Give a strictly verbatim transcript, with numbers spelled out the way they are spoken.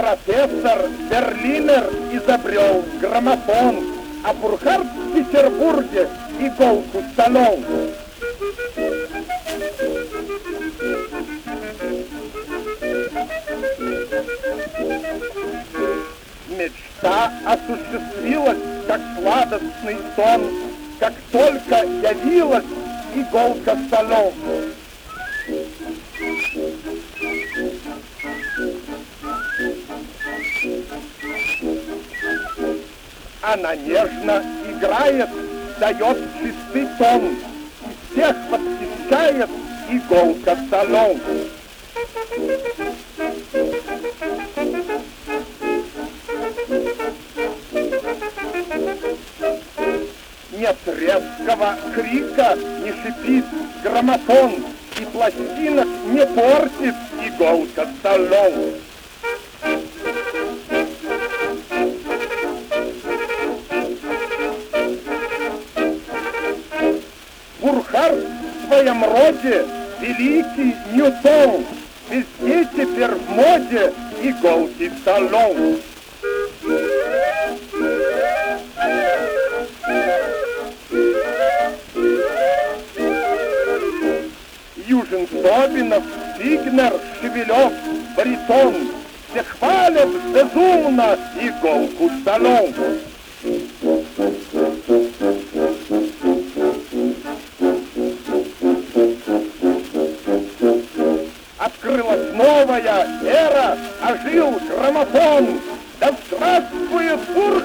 Профессор Берлинер изобрел граммофон, а Бурхард в Петербурге иголку столом. Мечта осуществилась, как сладостный сон, как только явилась иголка столом. Она нежно играет, дает чистый тон, и всех восхищает иголка столом. Нет резкого крика, не шипит граммофон, и пластинок не портит иголка столом. Бурхард в своем роде великий Ньютон, везде теперь в моде иголки столом. Южин, Собинов, Фигнер, Шевелев, баритон, все хвалят безумно иголку столом. Открылась новая эра, ожил граммофон. Да здравствует Бур!